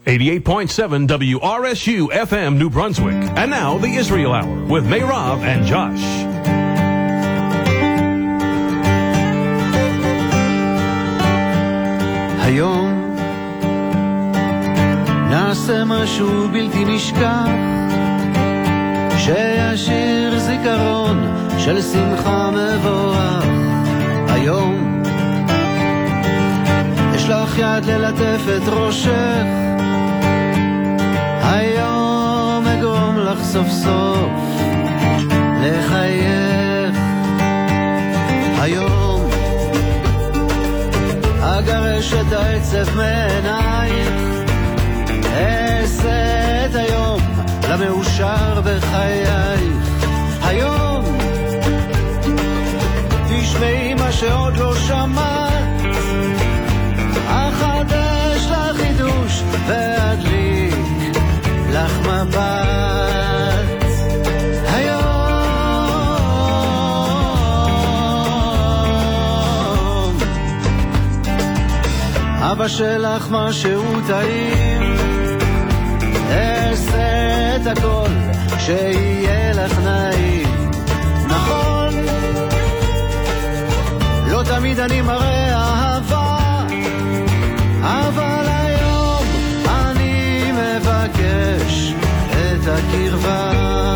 88.7 WRSU FM New Brunswick. And now the Israel Hour with Meirav and Josh. היום נעשה משהו בלתי נשכח, שישיר זיכרון של שמחה מבורך. היום אשלח יד ללטף את ראשך, היום אגרום לך סוף סוף לחייך. היום אגרש את העצב מעינייך, אעשה את היום למאושר בחייך. היום תשמעי מה שעוד לא שמעת, אחדש לך חידוש ואדליק לך מבט. היום אבא שלך משהו טעים, אעשה את הכל שיהיה לך נעים. נכון, לא תמיד אני מראה אהבה, אבל היום אני מבקש את הקרבה.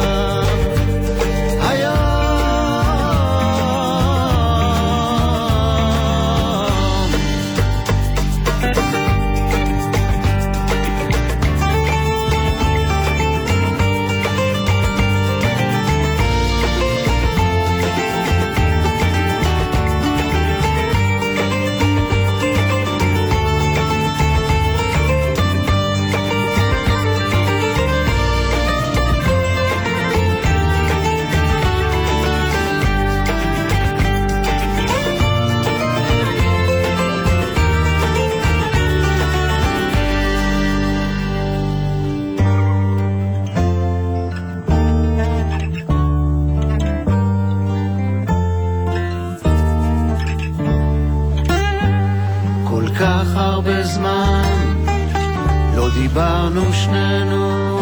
דיברנו שנינו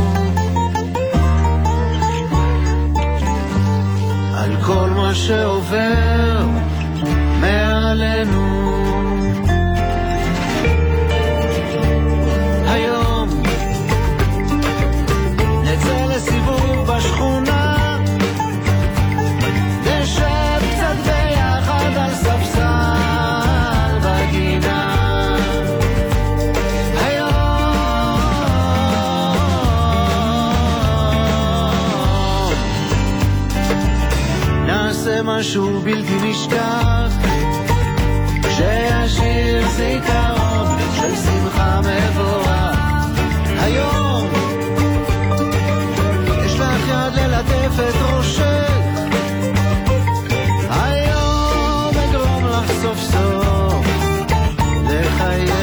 על כל מה שעובר מעלינו. היום נצא לסיבוב בשכונה, נשב קצת ביחד על ספסל בגינה. משהו בלתי נשכח, שישיר זיכרון של שמחה מבורך. היום יש לך יד ללטף את ראשך, היום אגרום לך סוף סוף לחייך.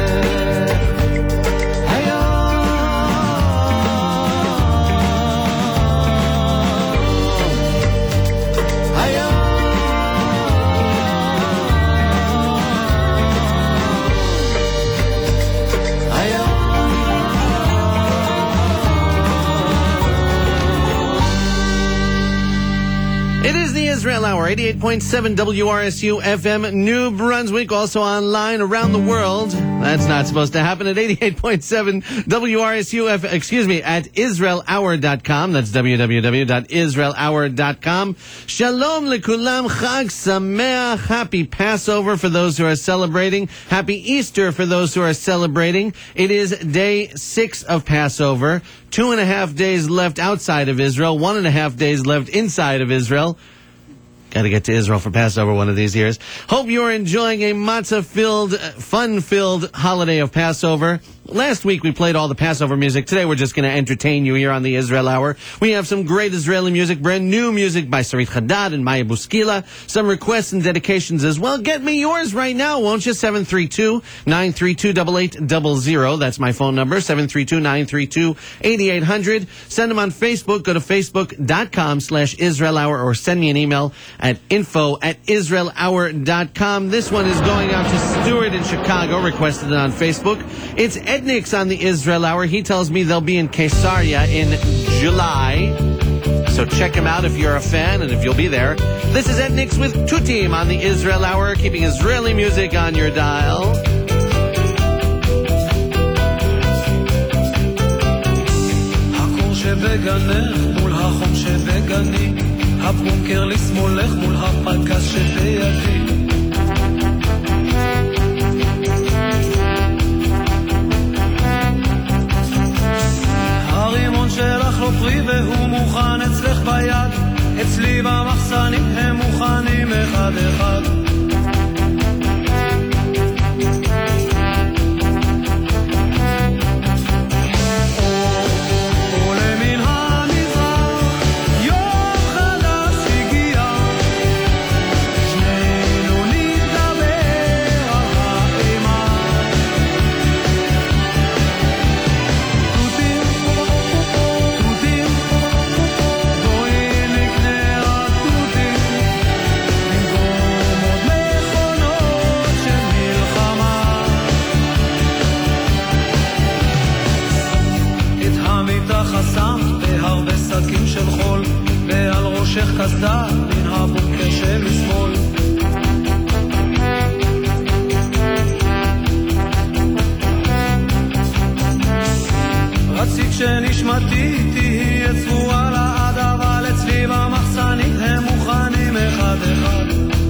Israel Hour, 88.7 WRSU FM New Brunswick, also online around the world. That's not supposed to happen at 88.7 WRSU at IsraelHour.com. That's www.IsraelHour.com. Shalom lekulam, Chag Sameach, happy Passover for those who are celebrating. Happy Easter for those who are celebrating. It is day 6 of Passover. 2.5 days left outside of Israel, 1.5 days left inside of Israel. Got to get to Israel for Passover one of these years. Hope you're enjoying a matzah-filled, fun-filled holiday of Passover. Last week we played all the Passover music. Today we're just going to entertain you here on the Israel Hour. We have some great Israeli music, brand new music by Sarit Hadad and Maya Buskila. Some requests and dedications as well. Get me yours right now, won't you? 732-932-8800. That's my phone number, 732-932-8800. Send them on Facebook. Go to facebook.com/Israel Hour or send me an email at info@israelhour.com. This one is going out to Stuart in Chicago, requested it on Facebook. It's Ednix on the Israel Hour. He tells me they'll be in Caesarea in July. So check him out if you're a fan and if you'll be there. This is Ednix with Tutim on the Israel Hour, keeping Israeli music on your dial. שבגנך מול החום שבגני, הבונקר לשמאלך מול הפנקס שבידי. הרימון שלך לא פרי והוא מוכן אצלך ביד, אצלי במחסנים הם מוכנים אחד אחד. של חול ועל ראשך קסדה מן הבונקר שמשמאל. רצית שנשמתי תהיה צבועה לעד, אבל אצלי במחסנים הם מוכנים אחד אחד.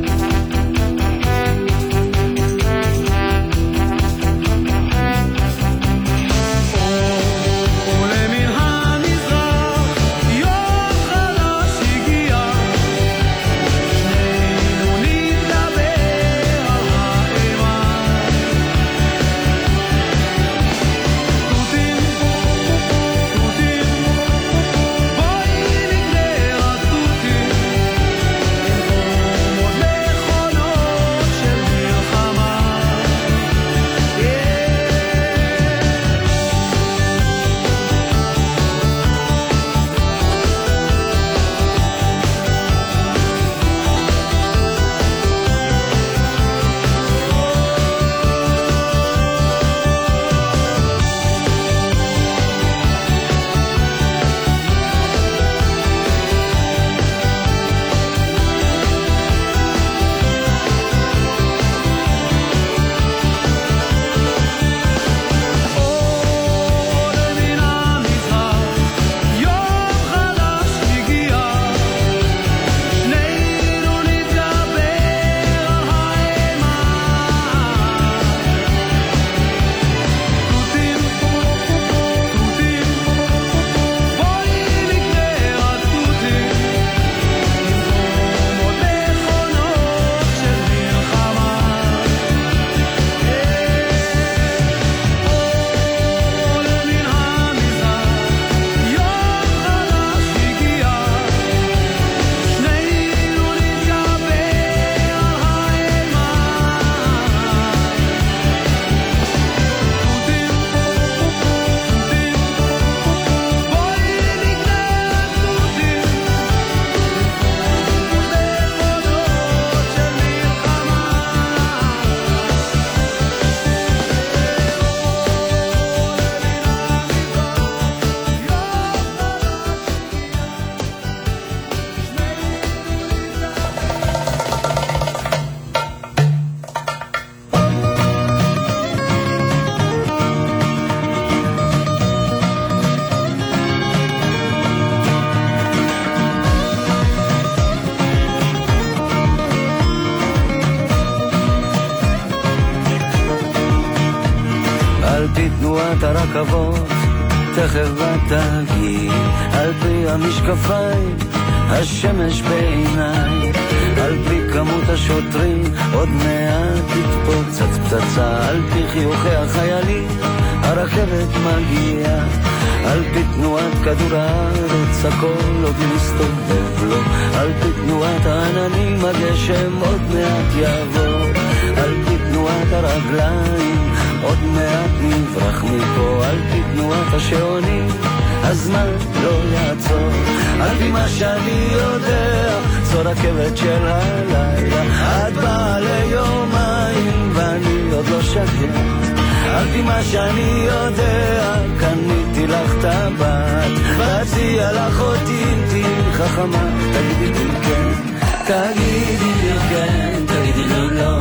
הרכבות תכף בתגיע, על פי המשקפיים השמש בעיניי, על פי כמות השוטרים עוד מעט תתפוצץ פצצה, על פי חיוכי החיילים הרכבת מגיעה, על פי תנועת כדור הארץ הכל עוד מסתובב לו, על פי תנועת העננים הגשם עוד מעט יבוא, על פי תנועת הרגליים עוד מעט נברח מפה, על פי תנועת השעונים הזמן לא יעצור, על פי מה שאני יודע זו רכבת של הלילה, את באה ליומיים ואני עוד לא שקט, על פי מה שאני יודע, קניתי לך טבעת, ואציע לך אותי אם תהי חכמה. תגידי לי כן, תגידי לי כן, תגידי לי לא,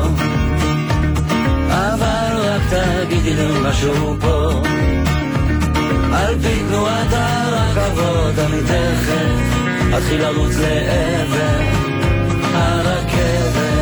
אבל רק תגידי לי משהו פה. על פי תנועת הרכבות אני תכף אתחיל לרוץ לעבר הרכבת.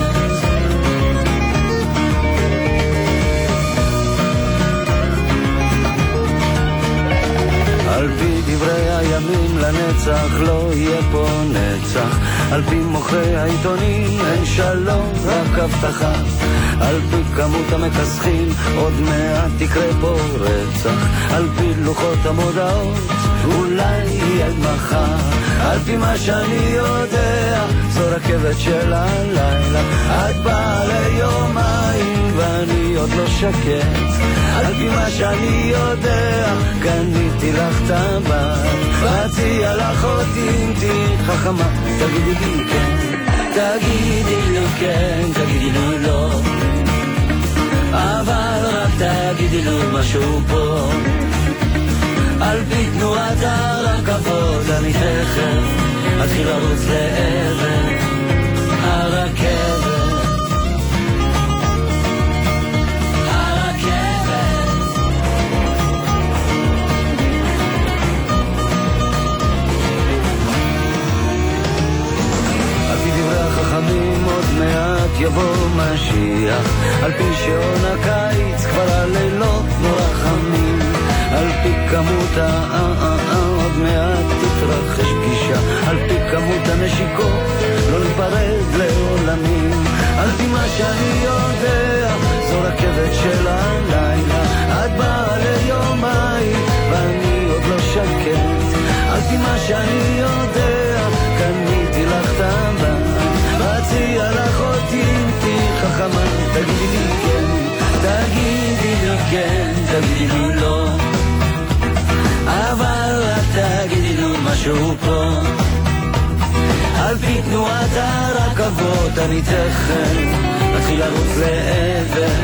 על פי דברי הימים לנצח לא יהיה פה נצח, על פי מוכרי העיתונים אין שלום רק הבטחה, על פי כמות המכסחים עוד מעט תקרה פה רצח, על פי לוחות המודעות אולי יהיה מחר, על פי מה שאני יודע זו רכבת של הלילה, את באה ליומיים ואני עוד לא שקט, על פי מה שאני יודע קניתי לך טבעת, ואציע לך אותי אם תהי חכמה. תגידי לי כן, תגידי לי כן, תגידי לי לא, אבל רק תגידי לי משהו פה. על פי תנועת הרכבות אני תכף אתחיל לרוץ לעבר הרכבת. חכמים עוד מעט יבוא משיח, על פי שעון הקיץ כבר הלילות נורא חמים, על פי כמות עוד מעט תתרחש פגישה, על פי כמות הנשיקות לא ניפרד לעולמים, על פי מה שאני יודע זו רכבת של הלילה, את באה ליומיים ואני עוד לא שקט, על פי מה שאני יודע קניתי לך טבעת, ואציע לך אותי אם תהי חכמה. תגידי לי כן, תגידי לי כן, תגידי לי לא, אבל רק תגידי לי משהו פה. על פי תנועת הרכבות אני תכף אתחיל לרוץ לעבר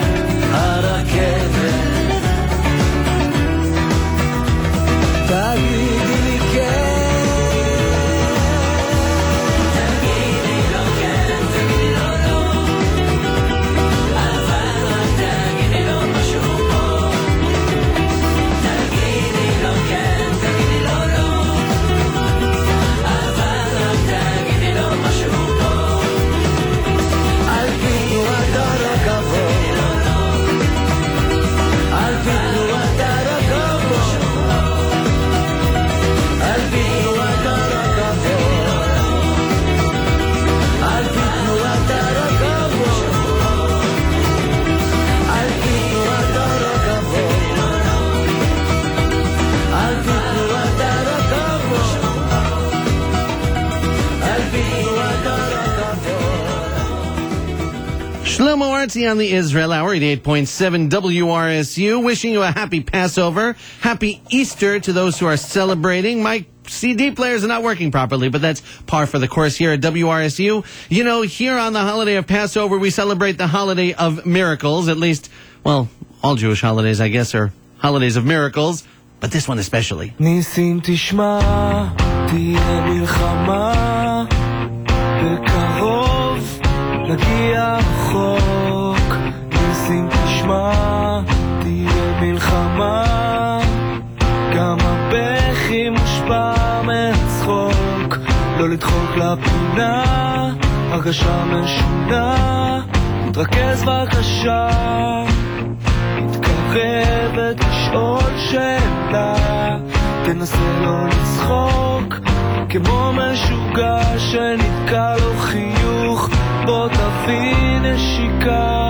הרכבת. תגידי לי כן, Shlomo Artzi on the Israel Hour, 88.7 WRSU, wishing you a happy Passover, happy Easter to those who are celebrating. My CD players are not working properly, but that's par for the course here at WRSU. You know, here on the holiday of Passover, we celebrate the holiday of miracles. At least, well, all Jewish holidays, I guess, are holidays of miracles, but this one especially. ניסים תשמע, תהיה מלחמה, בקרוב נגיע רחוק. ניסים תשמע, תהיה מלחמה, גם הבכי מושפע מהצחוק. לא לדחוק לפינה, הרגשה משונה, תתרכז בבקשה, מתקרבת לשאול שאלה, תנסה לא לצחוק כמו משוגע שנתקע לו חיוך, בוא תביא נשיקה.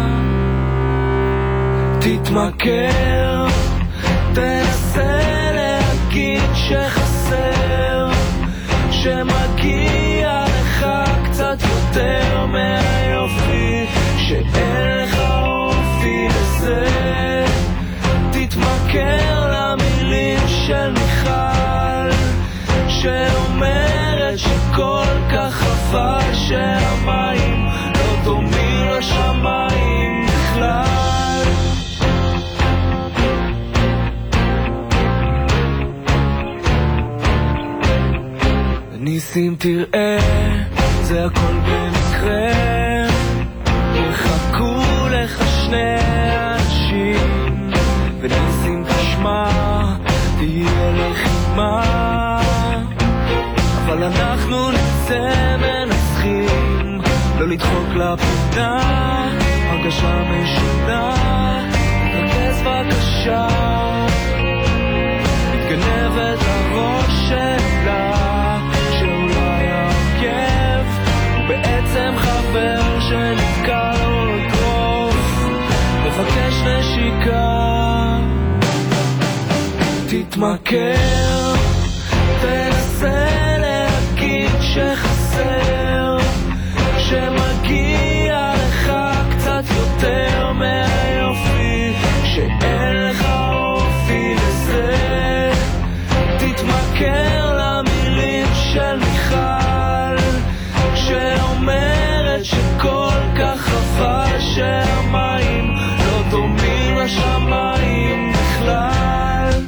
תתמכר, תנסה להגיד שחסר, שמגיע לך קצת יותר מהיופי, שאין לך אופי לזה. תתמכר למילים של מיכל, שאומרת שכל כך חפה שהמים לא דומים לשמיים בכלל. ניסים תראה, זה הכל במקרה, יחכו לך שני אנשים, וניסים תשמע, תהיה לחימה, אבל אנחנו נצא מנסחים, לא לדחוק לפינה, הרגשה משונה, תרכז בבקשה, מתגנבת לראש שלה, שאולי העוקב הוא בעצם חבר שנתקע לו אגרוף, מבקש נשיקה, תתמכר, תנסה להגיד שחסר, שמגיע לך קצת יותר מהיופי, שאין לך אופי לזה, תתמכר למילים של מיכל, שאומרת שכל כך חבל שהמים לא דומים לשמיים בכלל.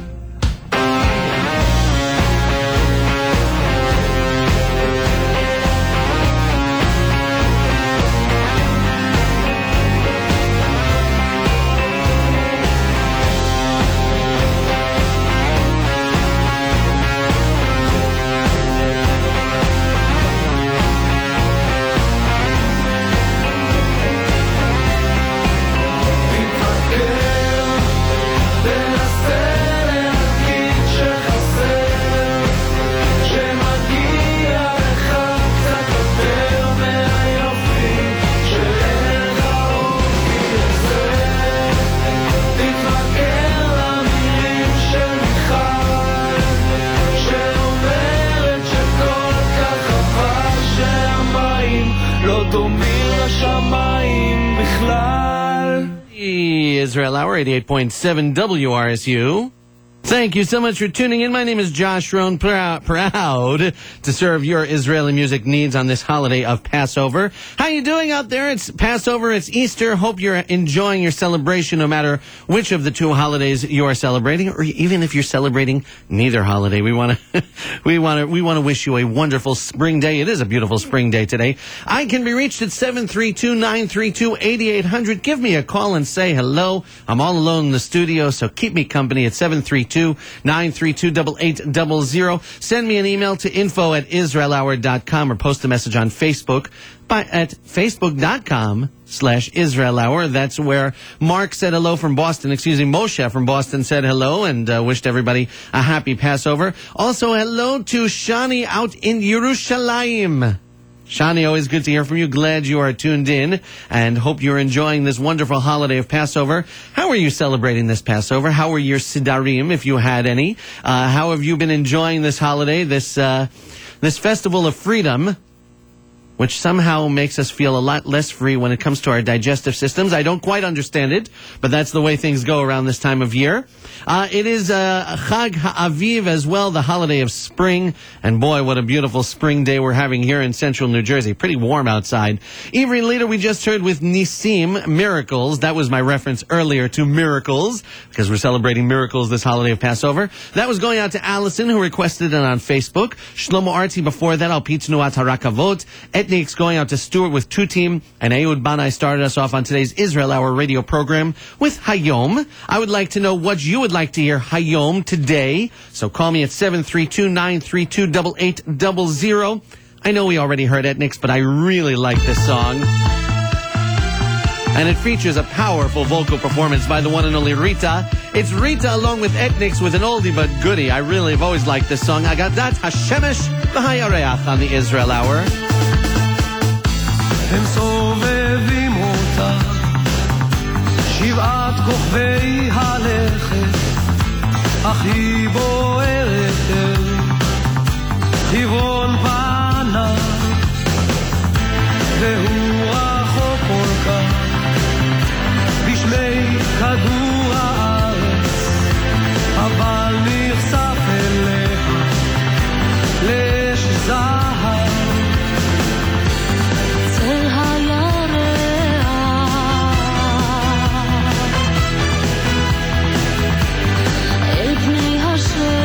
Israel Hour, 88.7 WRSU. Thank you so much for tuning in. My name is Josh Rohn, proud to serve your Israeli music needs on this holiday of Passover. How you doing out there? It's Passover, it's Easter. Hope you're enjoying your celebration no matter which of the two holidays you are celebrating, or even if you're celebrating neither holiday. We want to wish you a wonderful spring day. It is a beautiful spring day today. I can be reached at 732-932-8800. Give me a call and say hello. I'm all alone in the studio, so keep me company at 732-932-8800. Send me an email to info@israelhour.com or post a message on Facebook at facebook.com/Israel Hour. That's where Mark said hello from Boston. Moshe from Boston said hello and wished everybody a happy Passover. Also, hello to Shani out in Yerushalayim. Shani, always good to hear from you. Glad you are tuned in and hope you're enjoying this wonderful holiday of Passover. How are you celebrating this Passover? How are your sidarim, if you had any? How have you been enjoying this holiday, this festival of freedom, which somehow makes us feel a lot less free when it comes to our digestive systems? I don't quite understand it, but that's the way things go around this time of year. It is Chag HaAviv as well, the holiday of spring. And boy, what a beautiful spring day we're having here in central New Jersey. Pretty warm outside. Ivri Leader, we just heard with Nisim, Miracles. That was my reference earlier to miracles, because we're celebrating miracles this holiday of Passover. That was going out to Allison, who requested it on Facebook. Shlomo Arti before that, Al Pitnuat Harakavot. Etniks going out to Stuart with Two Team. And Ehud Banai started us off on today's Israel Hour radio program with Hayom. I would like to know what you would like to hear Hayom today. So call me at 732-932-8800. I know we already heard Etniks, but I really like this song. And it features a powerful vocal performance by the one and only Rita. It's Rita along with Etniks with an oldie but goodie. I really have always liked this song. Agadat Hashemesh V'Hayareach on the Israel Hour. הם סובבים אותה שבעת כוכבי הלכת, אך היא בוערת אל כיוון פנה, והוא רחוק כל כך בשמי כדור הארץ, אבל נחשף אליה לשזהר צל הירח, אל פני השמש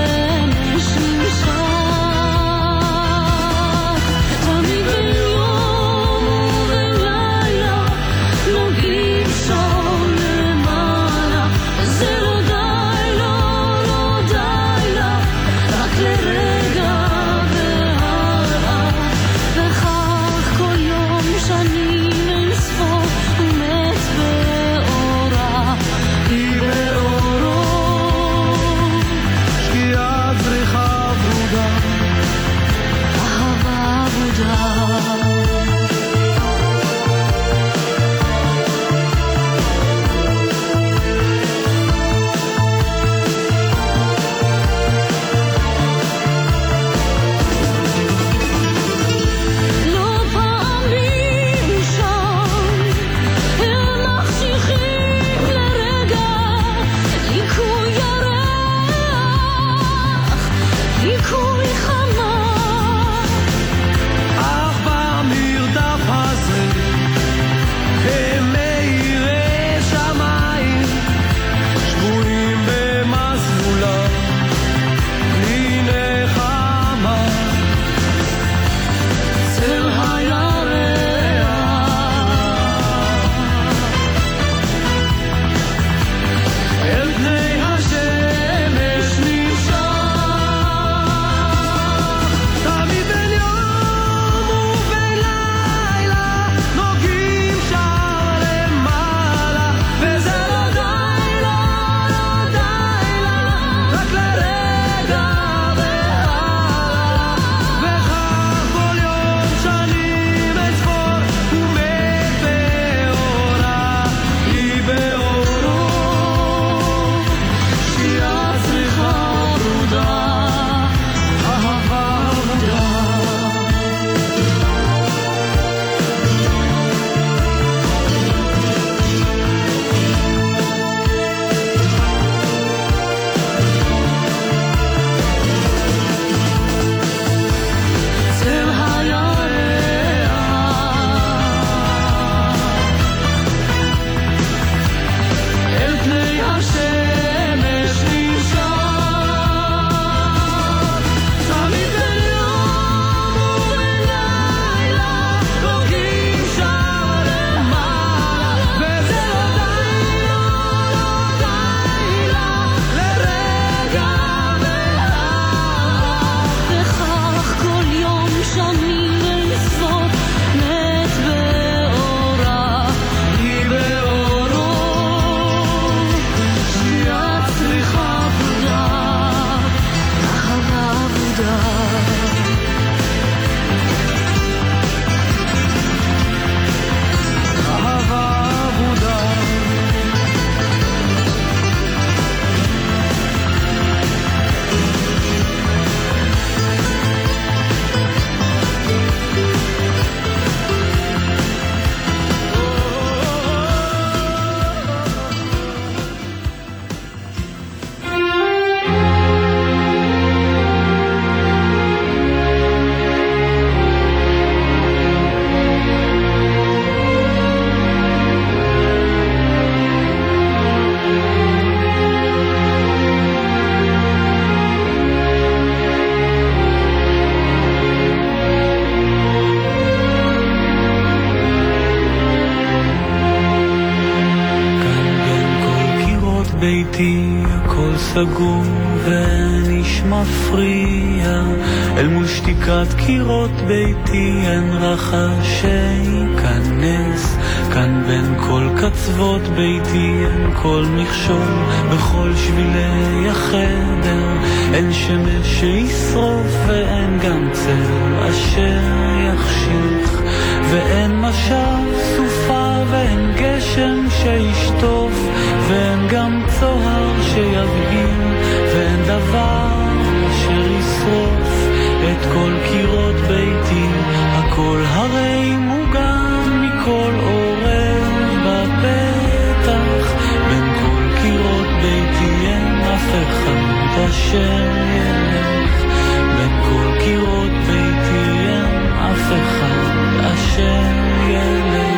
סגור ואין איש מפריע, אל מול שתיקת קירות ביתי אין רחש שייכנס. כאן בין כל קצוות ביתי אין כל מכשול, בכל שבילי החדר אין שמש שישרוף ואין גם צל אשר יחשיך, ואין משב סופה ואין גשם שישטוף, ואין גם צוהר שיבהיל, ואין דבר אשר ישרוף את כל קירות ביתי. הכל הרי מוגן מכל עורב בפתח, בין כל קירות ביתי אין אף אחד אשר ילך, בין כל קירות ביתי אין אף אחד אשר ילך.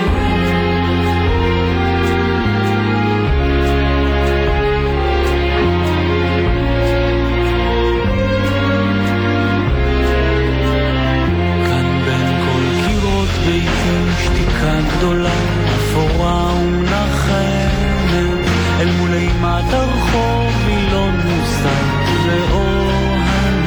שתיקה גדולה, אפורה ומנחמת, אל מול אימת הרחוב היא לא נוסעת לאור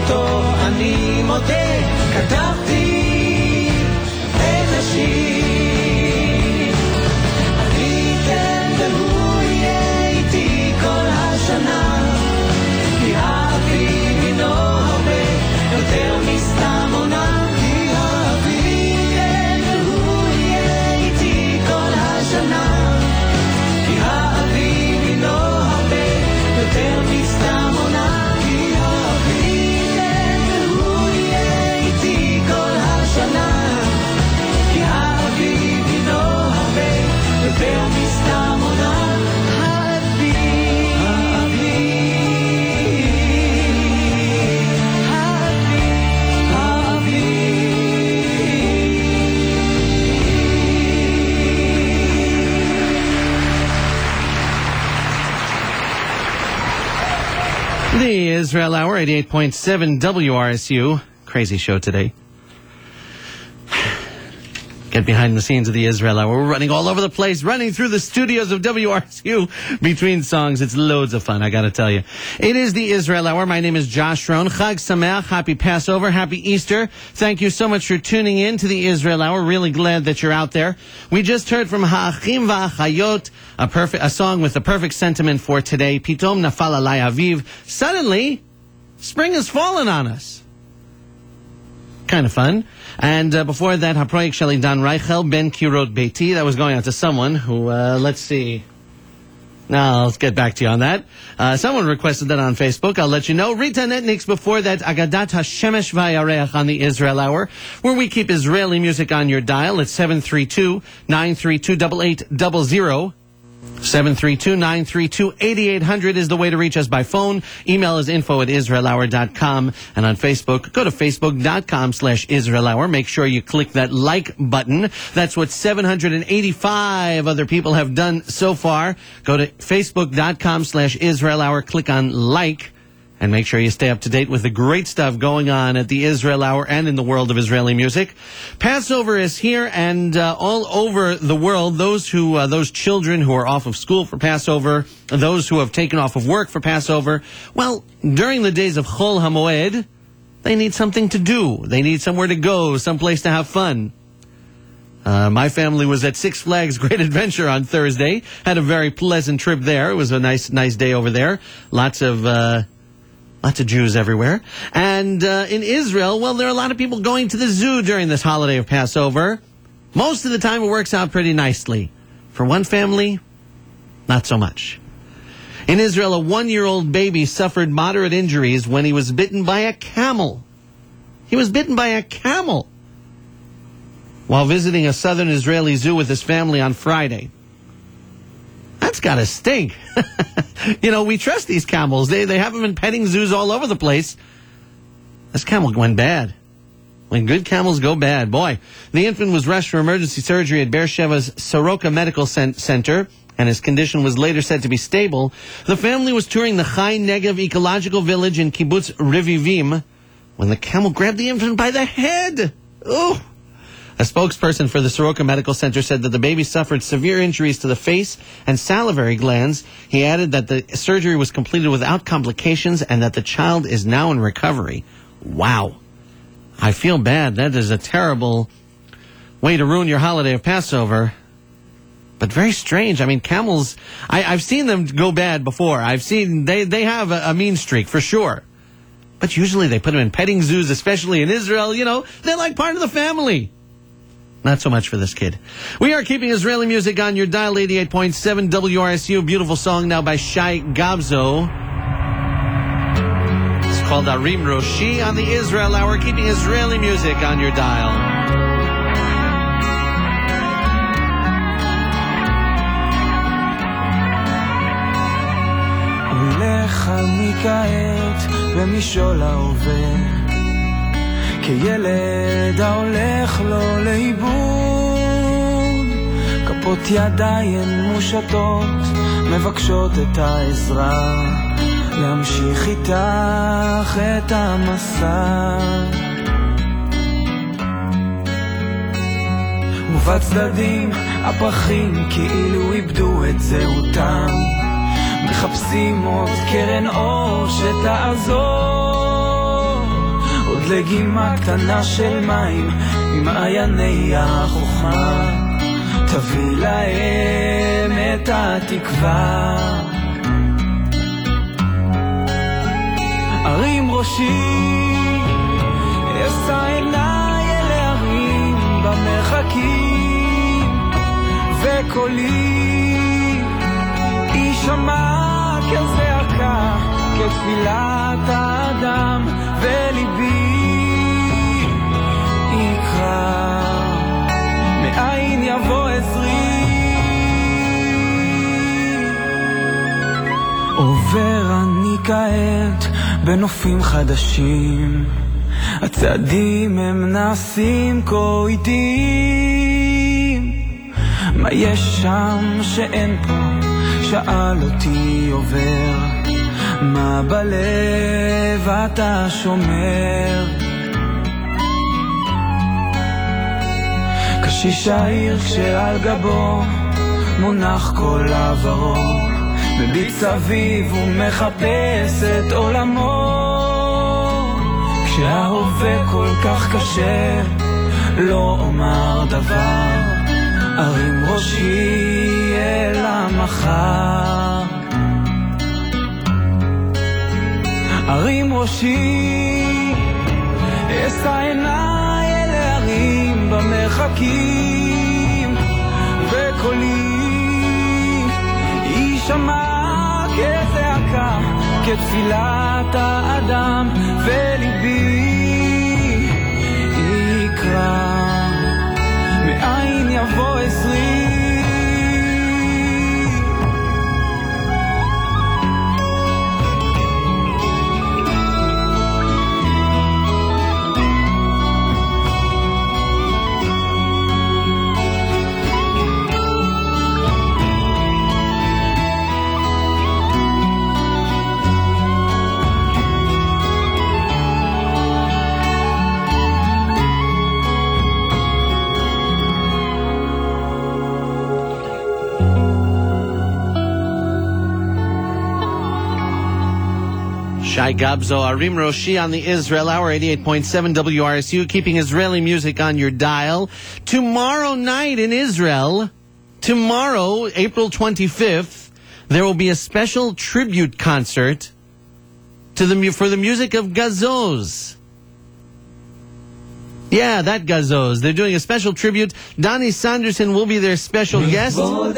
אותו אני מודה, כתבתי את השיר. אני אתן והוא יהיה איתי כל השנה, כי האביב הינו הרבה יותר מסתם עונה. כי האביב כן והוא יהיה איתי כל השנה, כי האביב הינו הרבה יותר מסתם עונה. כי האביב כן והוא יהיה איתי כל השנה, כי האביב הינו הרבה יותר מסתם עונה. The Israel Hour, 88.7 WRSU. Crazy show today. Get behind the scenes of the Israel Hour. We're running all over the place, running through the studios of WRSU between songs. It's loads of fun, I gotta tell you. It is the Israel Hour. My name is Josh Rohn. Chag Sameach, happy Passover, happy Easter. Thank you so much for tuning in to the Israel Hour. Really glad that you're out there. We just heard from Ha'achim Va'achayot, a song with the perfect sentiment for today. Pitom Nafal Alai Aviv. Suddenly, spring has fallen on us. Kind of fun. And before that, Haproyek Sheli Dan Reichel Ben Kirot Beiti. That was going out to someone who, let's see. Now, let's get back to you on that. Someone requested that on Facebook. I'll let you know. Rita Netniks before that, Agadat HaShemesh V'Yareach on the Israel Hour, where we keep Israeli music on your dial. It's 732-932-8800. 732-932-8800 is the way to reach us by phone. Email is info@israelhour.com. And on Facebook, go to facebook.com/IsraelHour. Make sure you click that like button. That's what 785 other people have done so far. Go to facebook.com/IsraelHour. Click on like. And make sure you stay up to date with the great stuff going on at the Israel Hour and in the world of Israeli music. Passover is here, and all over the world, those children who are off of school for Passover, those who have taken off of work for Passover, well, during the days of Chol HaMoed, they need something to do. They need somewhere to go, someplace to have fun. My family was at Six Flags Great Adventure on Thursday. Had a very pleasant trip there. It was a nice day over there. Lots of Jews everywhere. And in Israel, well, there are a lot of people going to the zoo during this holiday of Passover. Most of the time it works out pretty nicely. For one family, not so much. In Israel, a 1-year-old baby suffered moderate injuries when he was bitten by a camel. He was bitten by a camel while visiting a southern Israeli zoo with his family on Friday. That's gotta stink. You know, we trust these camels. They have them in petting zoos all over the place. This camel went bad. When good camels go bad, boy. The infant was rushed for emergency surgery at Beersheva's Soroka Medical Center, and his condition was later said to be stable. The family was touring the Chai Negev Ecological Village in Kibbutz Revivim when the camel grabbed the infant by the head. Oh! A spokesperson for the Soroka Medical Center said that the baby suffered severe injuries to the face and salivary glands. He added that the surgery was completed without complications and that the child is now in recovery. Wow. I feel bad. That is a terrible way to ruin your holiday of Passover. But very strange. I mean, camels, I've seen them go bad before. I've seen, they have a mean streak for sure. But usually they put them in petting zoos, especially in Israel. You know, they're like part of the family. Not so much for this kid. We are keeping Israeli music on your dial, 88.7 WRSU. Beautiful song now by Shai Gabzo. It's called Arim Roshi on the Israel Hour, keeping Israeli music on your dial. הולך מכעת במשעול ההווה, כילד ההולך לו לאיבוד, כפות ידיים מושטות מבקשות את העזרה, להמשיך איתך את המסע. ובצדדים הפרחים כאילו איבדו את זהותם, מחפשים עוד קרן אור שתעזור. לגימה קטנה של מים ממעייני החוכמה, תביא להם את התקווה. הרים ראשי, אשא עיניי אל ההרים במרחקים, וקולי יישמע כזעקה, כתפילת האדם, וליבי יקרא, מאין יבוא עזרי. עובר אני כעת בנופים חדשים, הצעדים הם נעשים כה איטיים, מה יש שם שאין פה? שאל אותי עובר, מה בלב אתה שומר? קשיש העיר כשעל גבו מונח כל עברו, מביט סביב ומחפש את עולמו, כשההווה כל כך קשה לא אומר דבר, ארים ראשי אל המחר. ארים ראשי, אשא עיניי אל ההרים במרחקים, וקולי יישמע כזעקה, כתפילת האדם, וליבי יקרא, מאין יבוא עזרי. Shai Gabzo, Arim Roshi on the Israel Hour, 88.7 WRSU, keeping Israeli music on your dial. Tomorrow night in Israel, tomorrow, April 25th, there will be a special tribute concert for the music of Gazoz. Yeah, that Gazoz. They're doing a special tribute. Donnie Sanderson will be their special guest. And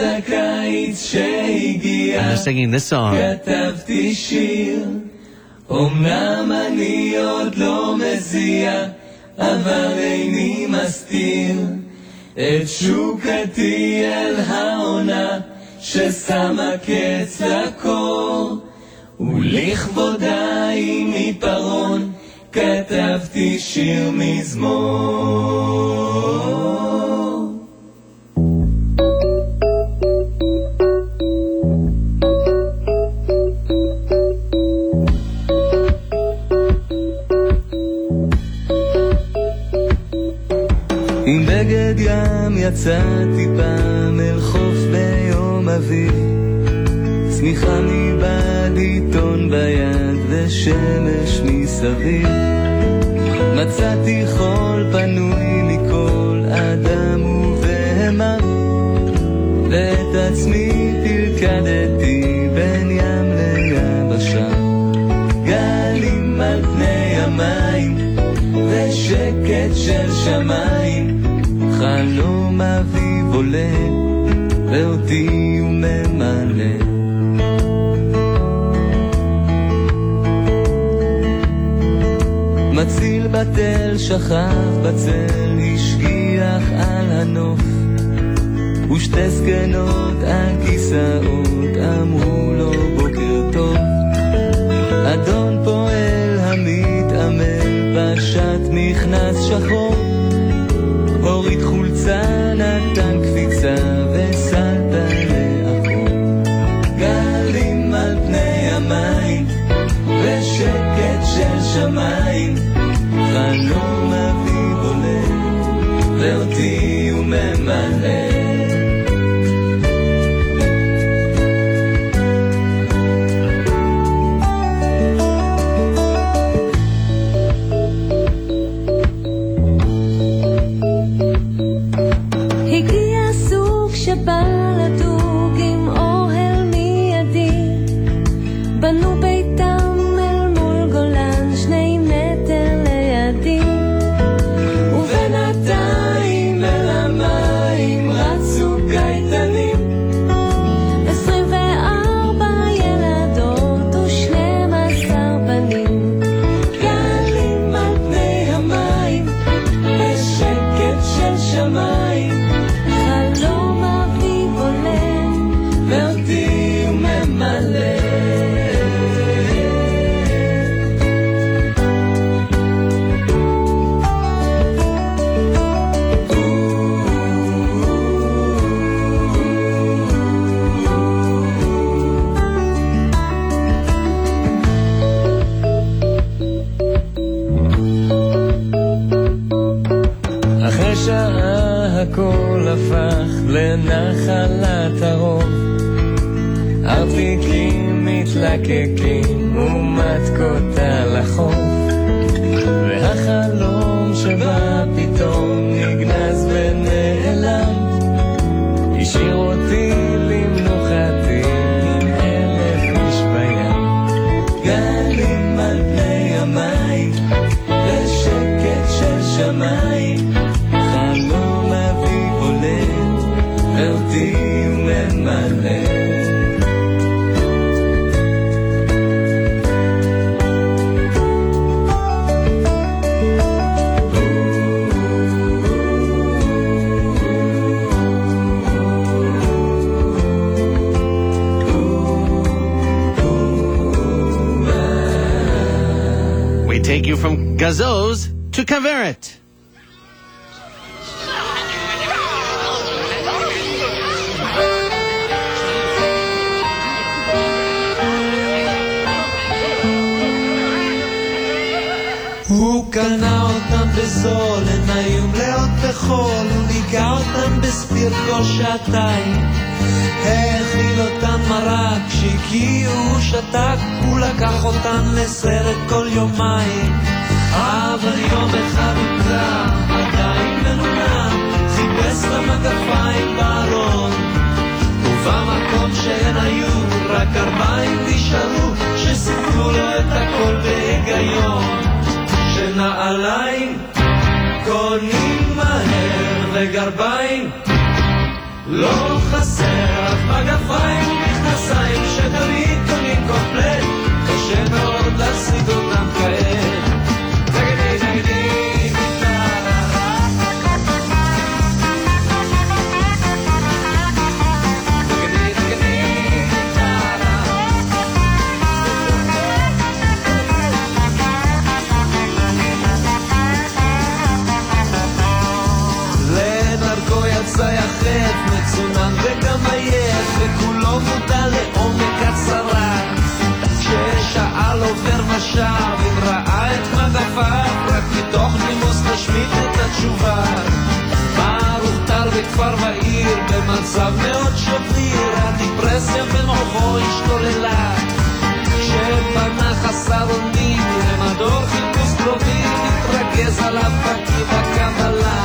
they're singing this song. אמנם אני עוד לא מזיע, אבל איני מסתיר את שוקתי אל העונה ששמה קץ לקור, ולכבודה עם עיפרון כתבתי שיר מזמור. עם בגד ים יצאתי פעם אל חוף ביום אביב, צמיחה מבעד עיתון ביד ושמש מסביב, מצאתי חול פנוי מכל אדם ובהמה, ואת עצמי תלכדתי בין ים ליבשה, גלים על פני המים ושקט של שמיים, חלום אביב עולה ואותי הוא ממלא. מציל בתל שכב בצל, השגיח על הנוף, ושתי סגנות על כיסאות אמרו לו בוקר טוב. אדון פועל המתעמל פשט מכנס שחור, הוריד חולצה נתן קפיצה וסלת לאחור, גלים על פני המים ושקט של שמיים, חלום אביב עולה ואותי הוא ממלא. בנחלת הרוב, ארטיקים מתלקקים ומתקות על החוף, והחלום שבא פתאום נגנז ונעלם, השאיר אותי למנוחתי עם 1000 איש בים, גלים על פני המים ושקט של שמיים, חלום אביב עולה ואותי ממלא. Take you from Gazos to Kaveret. הוא קנה אותם בזול, הן היו מלאות בחול, הוא ניגע אותם בספירקו שעתיים, האכיל אותן מרק, כשהגיעו הוא שתק, הוא לקח אותן לסרט כל יומיים, אבל יום אחד הוא קרא, עדיין מנונם, חיפש למגפיים בארון, ובמקום שהן היו, רק 4 נשארו, שסיפרו לו את הכל בהיגיון, שנעליים קונים מהר וגרביים לא חסר, אף מגפיים ומכנסיים שתמיד קונים קומפלט, קשה מאוד להשיג אותם כעת. תגידי, תגידי, יחד מצונן וגם עייף וכולו מודע לעומק הצרה, כששאל עובר משב אם ראה את מגפיו, רק מתוך נימוס נשמיט את התשובה. ברוך טל בכפר ועיר במצב מאוד שביר, הדיפרסיה במוחו השתוללה, כשפנה חסר אונים למדור חיפוש קרובים, התרכז עליו פקיד הקבלה.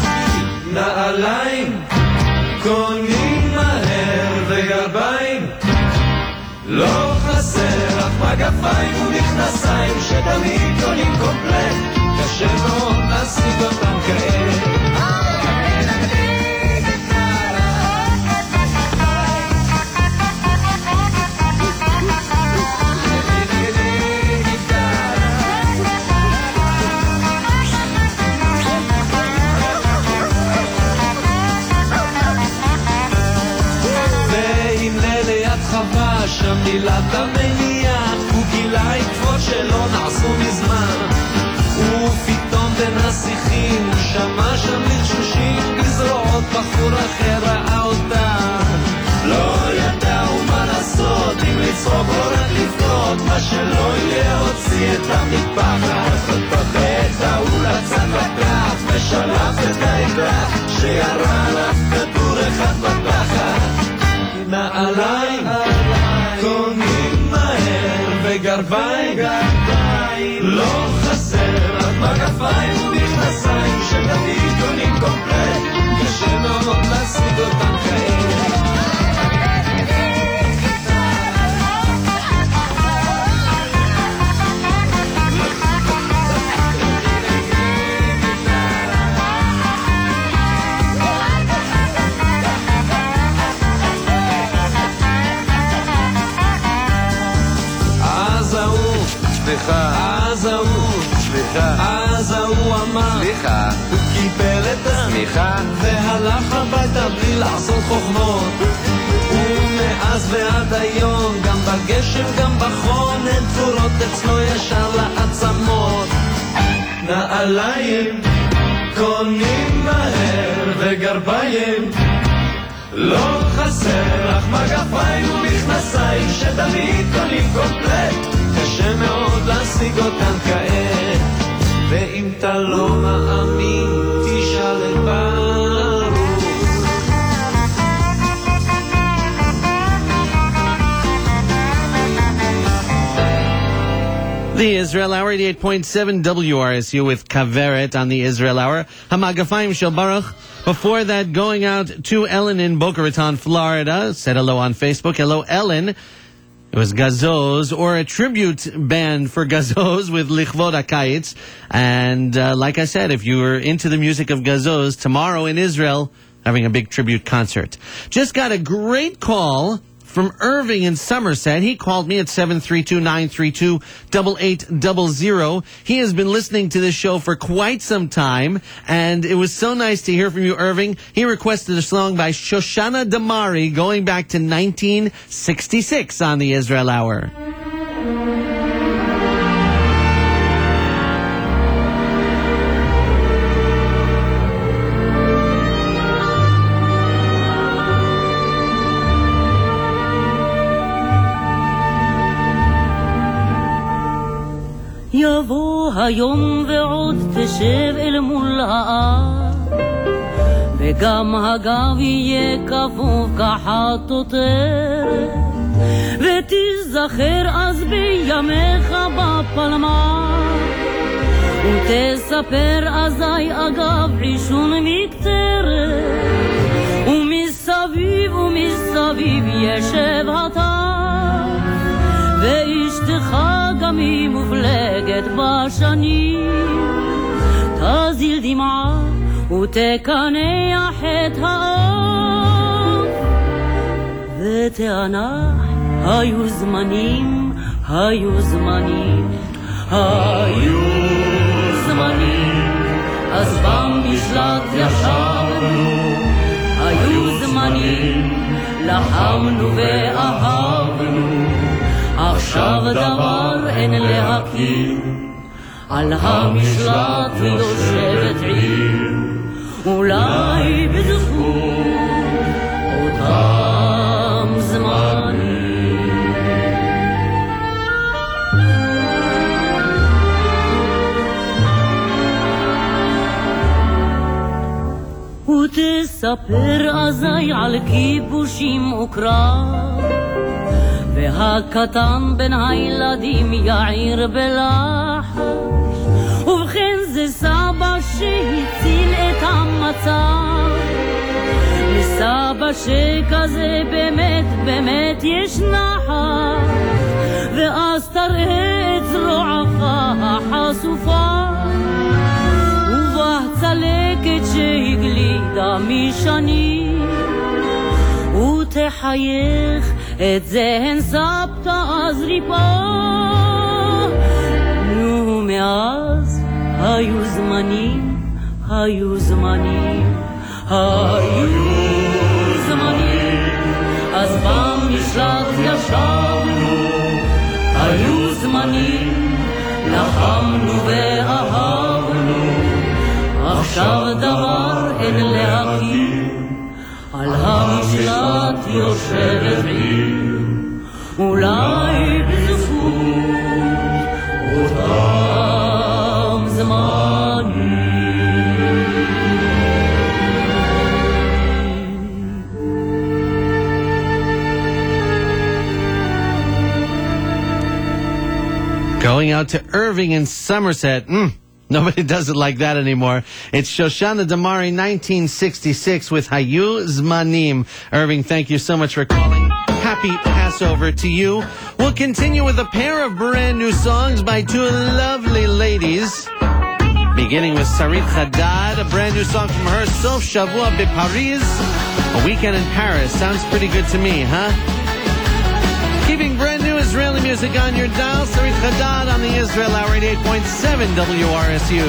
נעליים קונים מהר וגרביים לא חסר, אף מגפיים ומכנסיים שתמיד קונים קומפלט, קשה מאוד להשיג אותם כעת. שם מילת המניח, הוא גילה עקבות שלא נעשו מזמן, ופתאום בין השיחים הוא שמע שם לחשושים בזרועות, בחור אחר ראה אותה, לא ידעו מה לעשות, אם לצחוק או רק לפנות, מה שלא יהיה הוציא את המטפחת, את ההוא לצד לקח ושלף את האקדח שירה עליו כדור אחד בתחת. נעליים קונים מהר וגרביים לא חסר, רק מגפיים ומכנסיים שתמיד קונים קומפלט, קשה מאוד להשיג אותם כעת. אז ההוא אמר סליחה, הוא קיבל את הסליחה והלך הביתה בלי לעשות חוכמות, ומאז ועד היום גם בגשם גם בחון אין תפורות אצלו ישר לעצמות. נעליים קונים מהר וגרביים לא חסר, אך מגפיים ומכנסיים שתמיד קונים קומפלט, קשה מאוד להשיג אותם כעת. ואם אתה לא מאמין תשאל את ברוך, Israel Hour, 88.7 WRSU with Kaveret on the Israel Hour. Hamagafayim Shel Baruch. Before that, going out to Ellen in Boca Raton, Florida. Said hello on Facebook. Hello, Ellen. It was Gazoz, or a tribute band for Gazoz with Lichvod HaKayitz. And like I said, if you were into the music of Gazoz, tomorrow in Israel, having a big tribute concert. Just got a great call from Irving in Somerset. He called me at 732-932-8800. He has been listening to this show for quite some time, and it was so nice to hear from you, Irving. He requested a song by Shoshana Damari going back to 1966 on the Israel Hour. יבוא היום ועוד תשב אל מול האב וגם הגב יהיה כפוף כחטוטרת ותזכר אז בימיך בפלמ"ח ותספר אזי אגב עישון מקטרת ומסביב ומסביב ישב הטף ואשתך גם היא מופלגת בשנים תזיל דמעה ותקנח את האף ותענח היו זמנים היו זמנים היו זמנים אז במשלט ישבנו היו זמנים לחמנו ואהבנו עכשיו דבר אין להכיר על המשלט יושבת עיר אולי בזכות אותם זמנים ותספר אזי על כיבושים וקרב והקטן בין הילדים יעיר בלחש ובכן זה סבא שהציל את המצב מסבא שכזה באמת באמת יש נחת ואז תראה את זרועך החשופה ובצלקת שהגלידה משנים ותחייך את זהן סבתא אז ריפה נו מאז היו זמנים היו זמנים היו זמנים אז במשלט ישבנו היו זמנים לחמנו ואהבנו עכשיו דבר אין להכיר על המשלט יושבת עיר אולי בזכות אותם זמנים Going out to Irving in Somerset. Nobody does it like that anymore. It's Shoshana Damari, 1966, with Hayu Zmanim. Irving, thank you so much for calling. Happy Passover to you. We'll continue with a pair of brand new songs by two lovely ladies. Beginning with Sarit Haddad, a brand new song from her, Sof Shavua Paris. A weekend in Paris. Sounds pretty good to me, huh? Keeping brand new Israeli music on your dial. Sarit Haddad on the Israel Hour, 88.7 WRSU.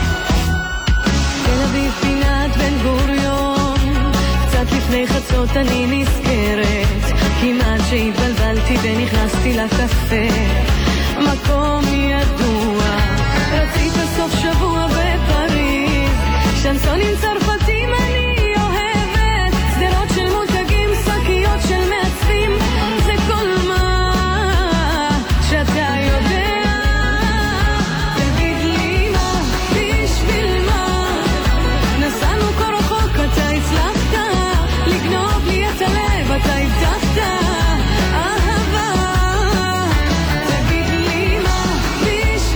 תל אביב פינת בן גוריון קצת לפני חצות אני נזכרת כמעט שהתבלבלתי ונכנסתי לקפה מקום ידוע רצית סוף שבוע בפריז שנסונים צרפתים אני אוהבת סדרות של מותגים שקיות של מעצבים זה כל מה שאתה יודע תגיד לי מה בשביל מה נסענו כה רחוק אתה הצלחת לגנוב לי את הלב אתה הבטחת אהבה תגיד לי מה בשביל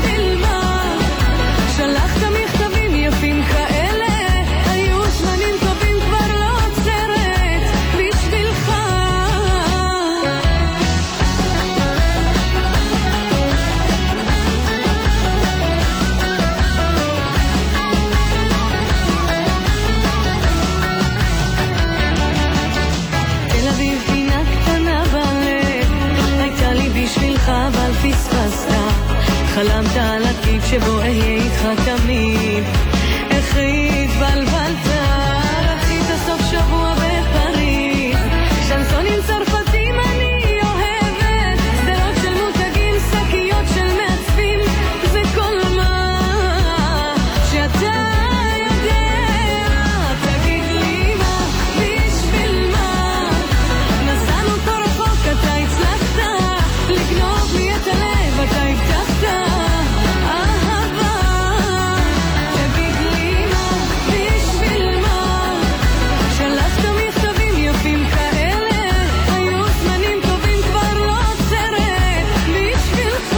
איתך תמיד. איך התבלבלת, רצית סוף שבוע בפריז, שנסונים צרפתים אני אוהבת, סדרות של מותגים, שקיות של מעצבים, וכל מה שאתה יודע. תגיד לי מה, בשביל מה נסענו כה רחוק, אתה הצלחת לגנוב לי את הלב, אתה הבטחת אהבה. תגיד לי מה, בשביל מה שלחת מכתבים יפים כאלה, היו זמנים טובים כבר לא עוצרת בשבילך.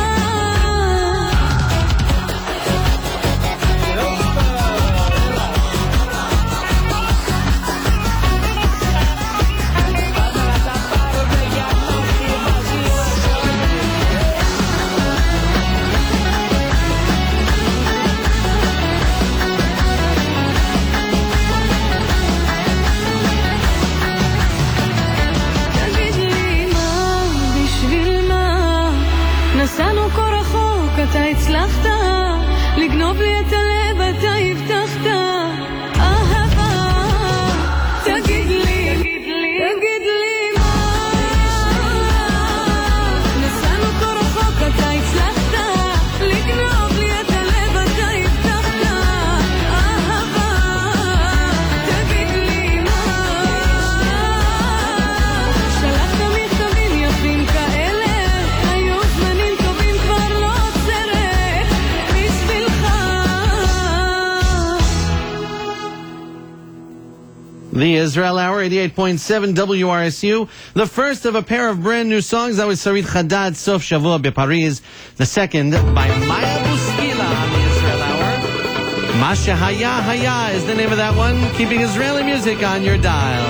תגיד לי מה, בשביל מה נסענו כה רחוק, אתה הצלחת לגנוב לי את הלב, אתה הבטחת אהבה. תגיד לי מה, נסענו כה רחוק, אתה הצלחת לגנוב לי את הלב, אתה הבטחת אהבה. תגיד לי מה, שלחת מכתבים יפים כאלה, היו זמנים טובים כבר לא עוצרת בשבילך. The Israel Hour, 88.7 WRSU. The first of a pair of brand new songs. That was Sarit Haddad, Sof Shavua Beparis. The second by Maya Buskila on the Israel Hour. Ma Shehaya Haya is the name of that one. Keeping Israeli music on your dial.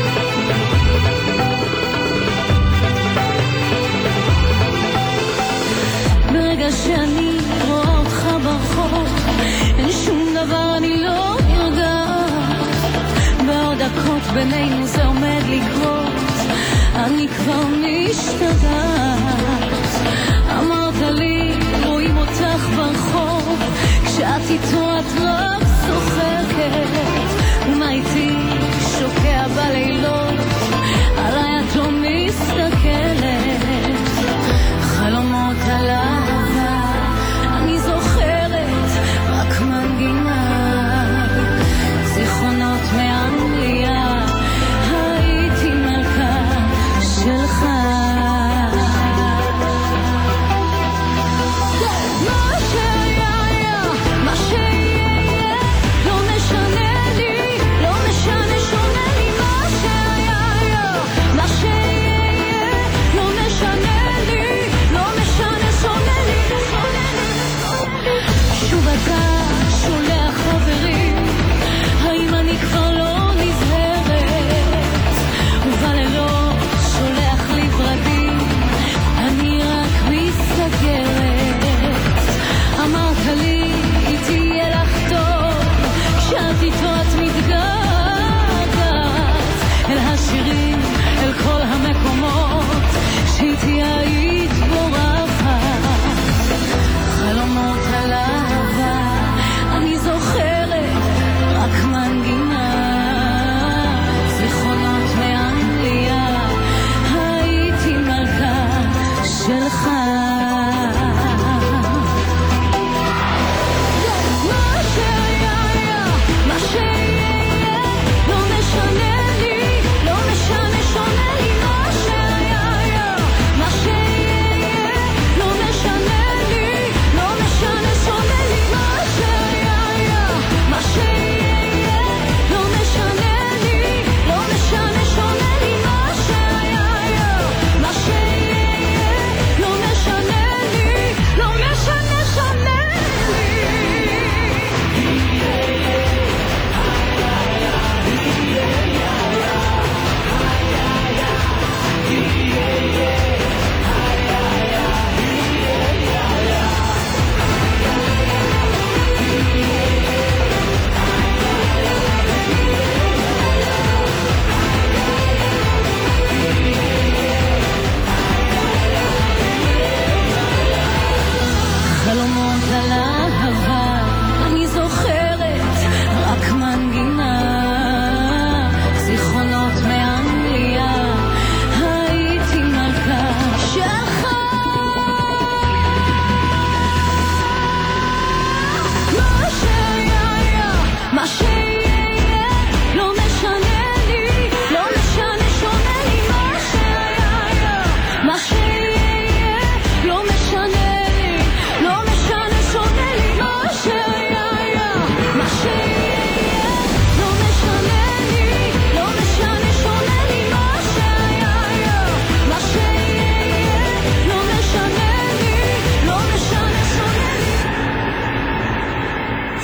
ברגע שאני רואה אותך ברחוב, אין שום דבר אני לא יודעת, בעוד דקות בינינו זה עומד לקרות, אני כבר משתגעת. אמרת לי רואים אותך ברחוב, כשאת איתו את רק צוחקת, ומה איתי שוקע בלילות, עליי את לא מסתכלת. חלומות על אהבה אני זוכרת רק מנגינה, זיכרונות מאנגליה, הייתי מלכה שלך. מה שהיה, מה שיהיה, לא משנה לי, לא משנה שונה לי. מה שהיה, מה שיהיה, לא משנה לי, לא משנה שונה לי. שוב אתה שולח חברים, האם אני כבר לא נזהרת, ובלילות שולח לי ורדים, אני רק מסתגרת. אמרת לי תהיה לך טוב, כשאת איתו את מתגעגעת אל השירים, אל כל המקומות שאיתי היית בורחת. חלומות על אהבה אני זוכרת רק מנגינה, זיכרונות מאנגליה, הייתי מלכה שלך. מה שהיה, מה שיהיה, לא משנה לי, לא משנה שונה לי. מה שהיה, מה שיהיה,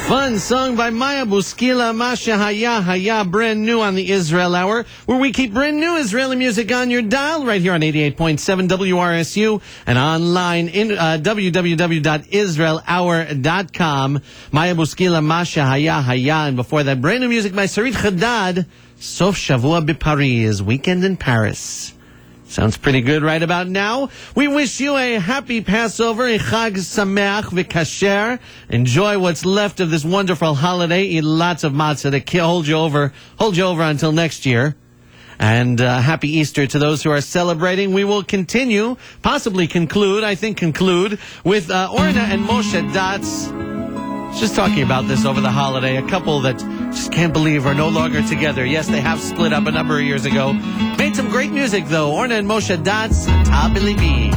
Fun song by Maya Buskila, Masha Haya Haya, brand new on the Israel Hour, where we keep brand new Israeli music on your dial right here on 88.7 WRSU and online in www.israelhour.com. Maya Buskila, Masha Haya Haya, and before that, brand new music by Sarit Haddad, Sof Shavua Paris, Weekend in Paris. Sounds pretty good right about now. We wish you a happy Passover, a Chag Sameach v'Kasher. Enjoy what's left of this wonderful holiday. Eat lots of matzah to hold you over until next year. And happy Easter to those who are celebrating. We will continue, possibly conclude with Orna and Moshe Datz. Just talking about this over the holiday. A couple that just can't believe are no longer together. Yes, they have split up a number of years ago. Made some great music, though. Orna and Moshe Datz, Ta B'Libi.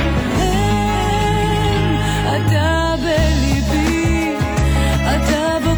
אתה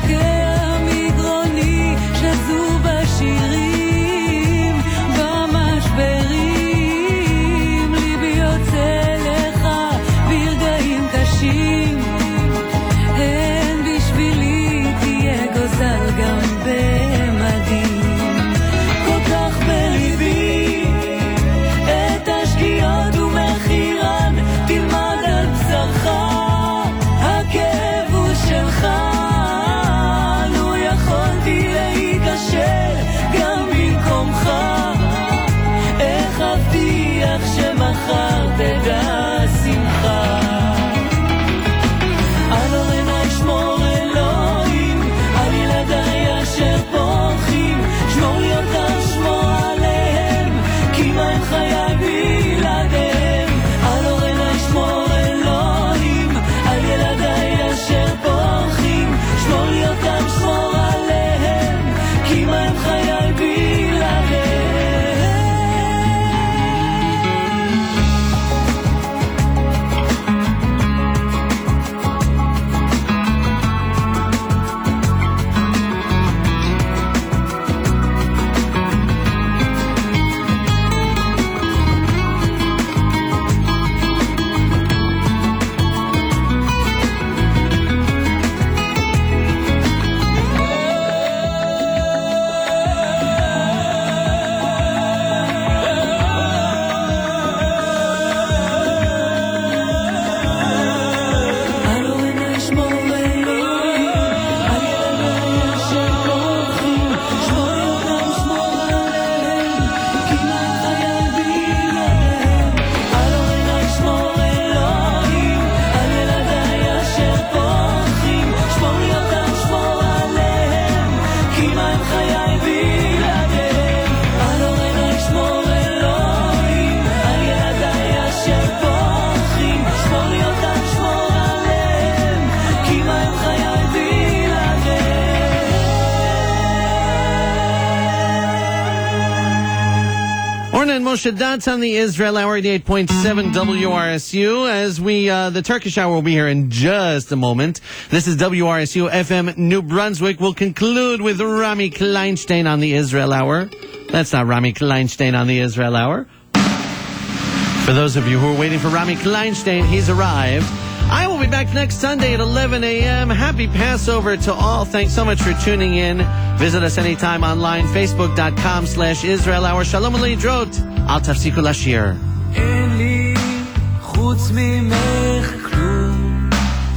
and Moshe Datz on the Israel Hour 88.7 WRSU. As we, the Turkish Hour will be here in just a moment. This is WRSU FM New Brunswick. We'll conclude with Rami Kleinstein on the Israel Hour. That's not Rami Kleinstein on the Israel Hour. For those of you who are waiting for Rami Kleinstein, he's arrived. I will be back next Sunday at 11 a.m. Happy Passover to all. Thanks so much for tuning in. Visit us anytime online, facebook.com/Israel Hour. Shalom Aleichem. Al tafsiku lashir. אין לי חוץ ממך כלום,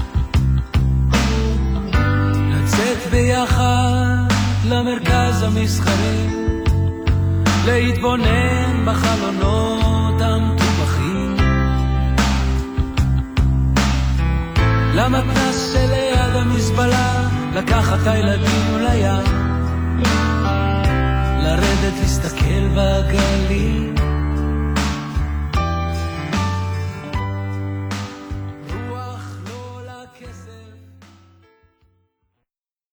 לצאת ביחד למרכז המסחרי, להתבונן בחלונות המטובחים, למתנ"ס שליד המזבלה, לקחת את הילדים לים, לרדת להסתכל בגלים,